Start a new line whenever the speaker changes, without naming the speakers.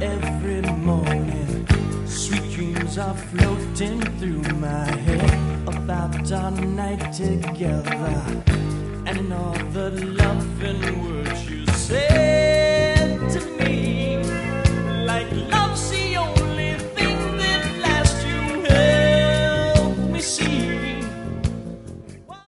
every morning. Sweet dreams are floating through my head about our night together and all the loving words you say.